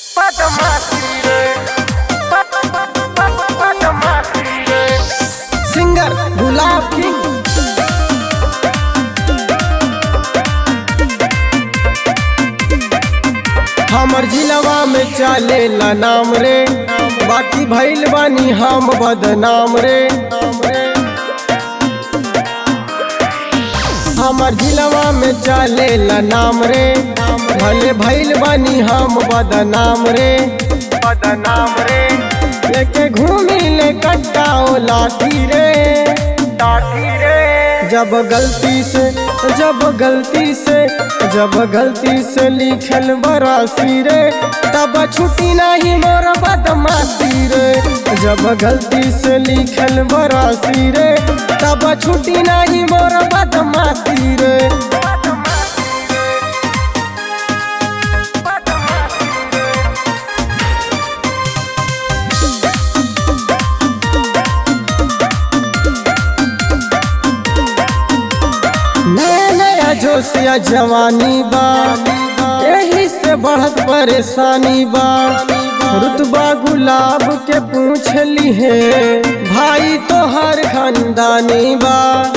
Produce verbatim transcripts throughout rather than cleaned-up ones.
Singer गुलाब king. हमर जिलवा में चलेला नाम रे, बाकी भइल बानी हम बदनाम रे। हमर जिलवा में चलेला नाम रे, भले भइल बानी हम बदनाम रे बदनाम रे। लेके घूमी ले कट्टाओ लाठी रे लाठी रे। जब गलती से जब गलती से जब गलती से लिखल बरासी रे, तब छुट्टी नहीं मोर बदमाशी रे। जब गलती से लिखल बरासी रे, तब छुट्टी नहीं मोर बदमाशी रे। नया नया जोशिया जवानी बा, यही से बढ़त परेशानी बा। रुतबा गुलाब के पूछ ली है, भाई तो हर खानदानी बा।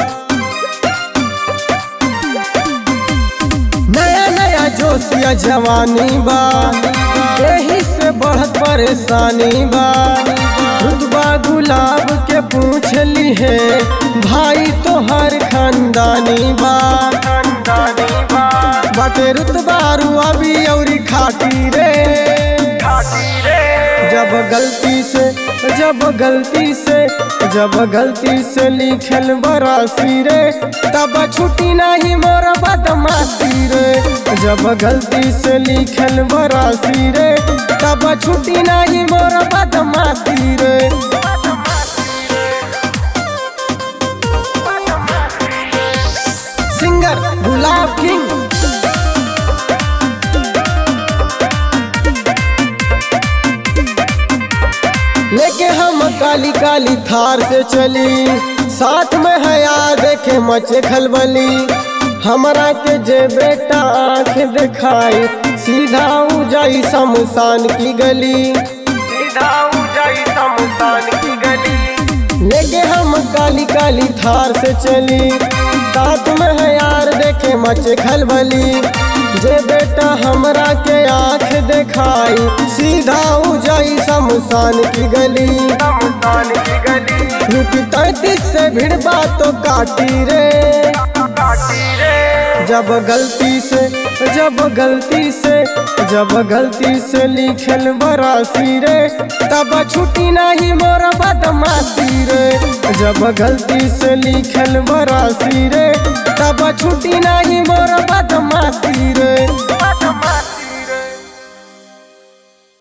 नया नया जोशिया जवानी बा, यही से बढ़त परेशानी बा। रुतबा गुलाब के पूछ ली है, भाई तो हर खानदानी बा। बाटे रुतबारू अभी औरी खाटी रे खाटी रे। जब गलती से जब गलती से जब गलती से लिखल बरासी रे, तब छुट्टी नहीं मोर बदमाशी रे। जब गलती से लिखल बरासी रे, तब छुट्टी नहीं मोर बदमाशी रे। सिंगर गुलाब किंग। लेके हम काली काली थार से चली, साथ में हया देखे मचे खलबली। हमरा के जे बेटा आँख दिखाई, सीधा उ जाई शमशान की गली सीधा उ जाई शमशान की गली। लेके हम काली काली थार से चली, साथ में है यार देखे मचे खलबली। जे बेटा हमरा के आँख दिखाई, सीधा उ जाई शमशान की गली शमशान की गली। यूपी तैतीस से भिड़बा तो काटी रे काटी रे। जब गलती से जब गलती से जब गलती से लिखल बरासी रे, तब छुट्टी नहीं मोर बदमाशी रे। जब गलती से लिखल बरासी रे, तब छुट्टी नहीं मोर बदमाशी।